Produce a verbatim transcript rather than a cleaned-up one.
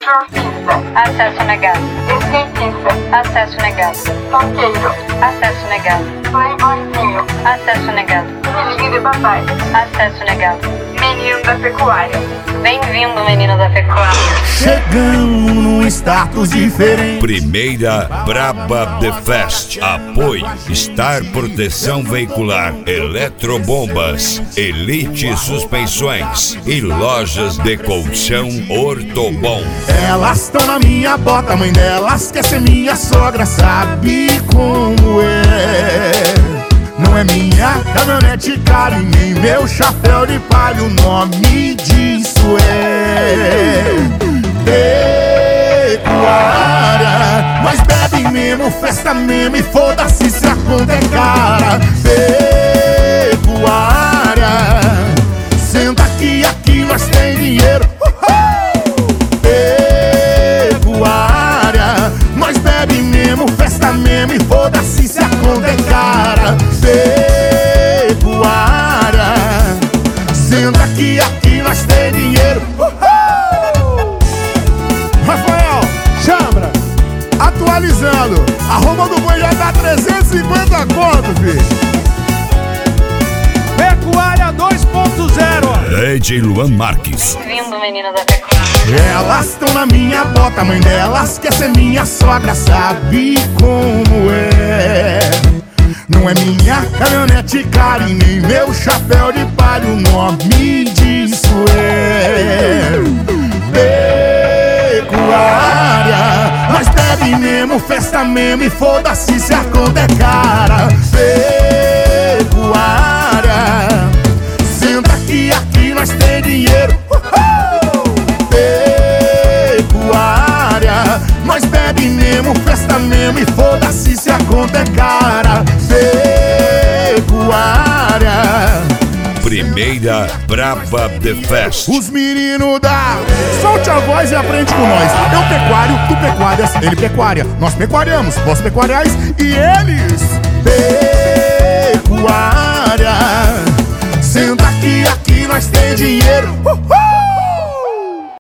surfista, acesso negado, skatista, acesso negado, funkeiro, acesso negado, playboyzinho, acesso negado, filhinho de papai, acesso negado. menino da pecuária. Bem-vindo, menino da pecuária. Chegamos num status diferente. Primeira Braba The Fest. Apoio Star Proteção Veicular, Eletrobombas, Elite Suspensões e Lojas de Colchão Ortobon. Elas estão na minha bota, mãe delas quer ser minha sogra, sabe como é? Não é minha caminhonete cara e nem meu chapéu de palha, o nome disso é pecuária. Mas bebe mesmo, festa mesmo e foda-se se a conta é cara. Pecuária, senta aqui, aqui nós tem dinheiro. Pecuária, nós bebe mesmo, festa mesmo e foda-se se a conta é cara. Pecuária, senta aqui, aqui nós tem dinheiro. Uhul! Rafael, chambra, atualizando, a roupa do boi já dá trezentos e cinquenta conto, filho. Pecuária dois ponto zero. D J Luan Marques. Bem-vindo, menino da pecuária. Elas estão na minha bota, mãe delas quer ser minha sogra, sabe como é? Não é minha caminhonete cara e nem meu chapéu de palha, o nome disso é pecuária. Mas bebe mesmo, festa mesmo e foda-se se a conta é cara. Pecuária, senta aqui, aqui nós tem dinheiro. Uhul! Pecuária, nós bebe mesmo, festa mesmo e foda-se se a conta é cara. Pecuária, Primeira Braba The Fest. os meninos da solte a voz e aprende com nós. Eu pecuário, tu pecuárias, ele pecuária. Nós pecuariamos, vós pecuariais e eles